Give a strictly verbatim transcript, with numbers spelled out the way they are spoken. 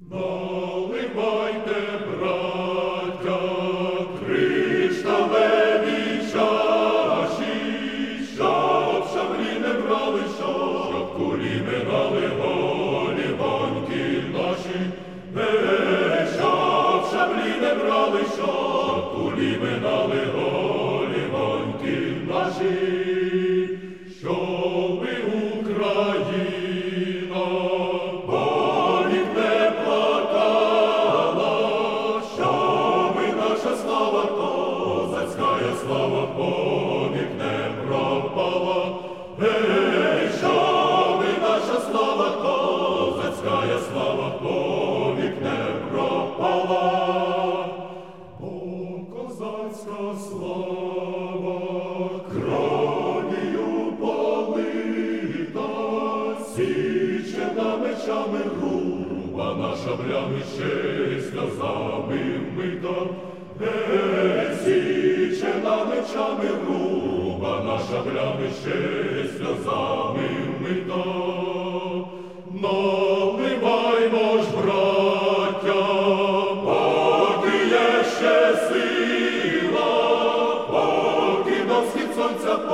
Наливайте, браття, кришталеві чаші, щоб шаблі не брали, щоб кулі минали голівоньки наші. Ей, щоб шаблі не брали, щоб кулі минали голівоньки наші. Щоби Україна повік не плакала, щоби наша слава, козацька слава, повік не пропала. Ей, щоби наша слава, козацька слава, повік не пропала. Бо козацька слава кров'ю полита, січена мечами рубана, шаблями ще сльозами мита. Ей, січена мечами рубана, шаблями ще сльозами мита. Наливаймо ж, браття, поки є ще сила, поки до схід сонця